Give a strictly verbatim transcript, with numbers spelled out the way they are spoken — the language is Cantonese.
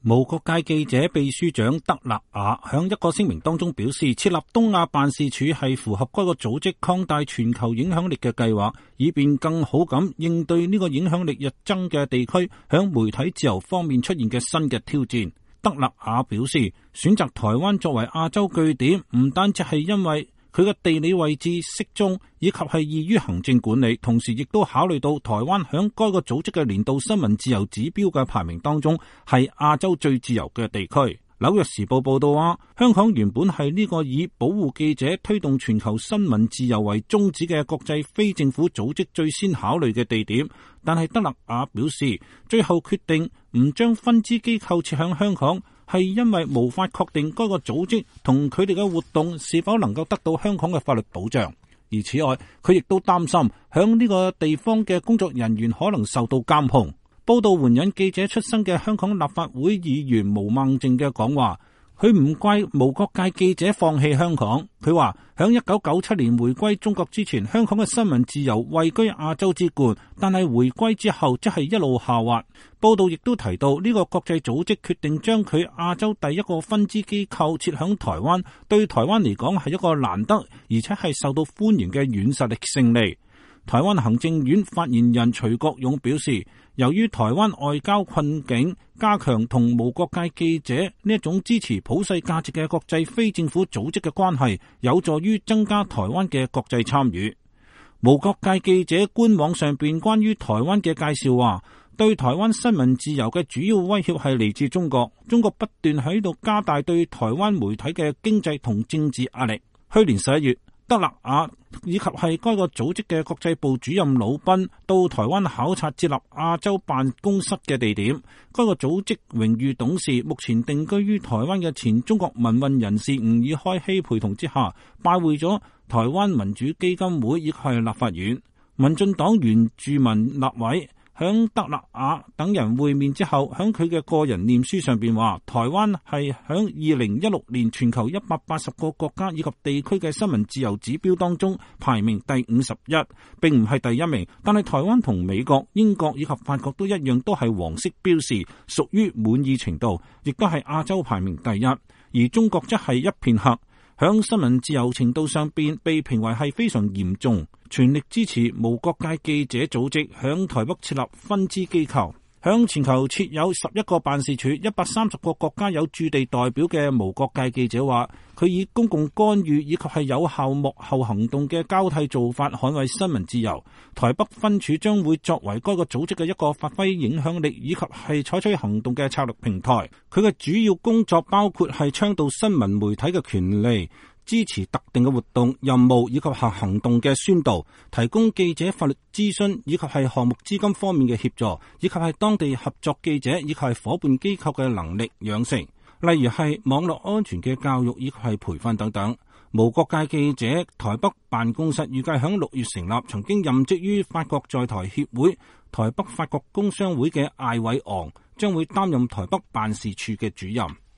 無國界記者秘書長德勒雅響一個聲明當中表示，設立東亞辦事處係符合該個組織擴大全球影響力嘅計劃，以便更好咁應對呢個影響力日增嘅地區響媒體自由方面出現嘅新嘅挑戰。德勒雅表示，選擇台灣作為亞洲據點，唔單止係因為佢嘅地理位置適中，以及係易於行政管理，同時亦都考慮到台灣響該個組織嘅年度新聞自由指標嘅排名當中係亞洲最自由嘅地區。紐約時報報道話，香港原本係呢個以保護記者、推動全球新聞自由為宗旨嘅國際非政府組織最先考慮嘅地點，但係德勒雅表示，最後決定唔將分支機構設響香港，係因為無法確定該個組織同佢哋嘅活動是否能夠得到香港嘅法律保障。而此外，佢亦都擔心響呢個地方嘅工作人員可能受到監控。報道援引記者出身嘅香港立法會議員毛孟靜嘅講話，佢唔怪無國界記者放棄香港。佢話響一九九七年回歸中國之前，香港嘅新聞自由位居亞洲之冠，但係回歸之後即係一路下滑。報道亦都提到，呢個國際組織決定將佢亞洲第一個分支機構設響台灣，對台灣嚟講係一個難得而且係受到歡迎嘅軟實力勝利。台灣行政院發言人徐國勇表示，由於台灣外交困境，加強同無國界記者呢一種支持普世價值嘅國際非政府組織嘅關係，有助於增加台灣嘅國際參與。無國界記者官網上邊關於台灣嘅介紹話，對台灣新聞自由嘅主要威脅係嚟自中國，中國不斷喺度加大對台灣媒體嘅經濟同政治壓力。去年十一月，德勒雅以及係該個組織嘅國際部主任魯賓到台灣考察設立亞洲辦公室嘅地點。該個組織榮譽董事目前定居於台灣嘅前中國民運人士吳爾開希陪同之下，拜會咗台灣民主基金會以及係立法院。民進黨原住民立委響德勒雅等人會面之後，響佢嘅個人臉書上邊話，台灣係響二零一六年全球一百八十個國家以及地區嘅新聞自由指標當中排名第五十一，並唔係第一名，但係台灣同美國、英國以及法國都一樣，都係黃色標示，屬於滿意程度，亦都係亞洲排名第一，而中國則係一片黑。響新聞自由程度上邊被評為係非常嚴重，全力支持無國界記者組織響台北設立分支機構。響全球設有十一個辦事處、一百三十個國家有駐地代表嘅無國界記者話，佢以公共干預以及係有效幕後行動嘅交替做法捍衛新聞自由。台北分處將會作為該個組織嘅一個發揮影響力以及係採取行動嘅策略平台。佢嘅主要工作包括係倡導新聞媒體嘅權利，支持特定嘅活動、任務以及係行動嘅宣導，提供記者法律諮詢以及係項目資金方面嘅協助，以及係當地合作記者以及係夥伴機構嘅能力養成，例如係網絡安全嘅教育以及係培訓等等。無國界記者台北辦公室預計響六月成立，曾經任職於法國在台協會、台北法國工商會嘅艾偉昂將會擔任台北辦事處嘅主任。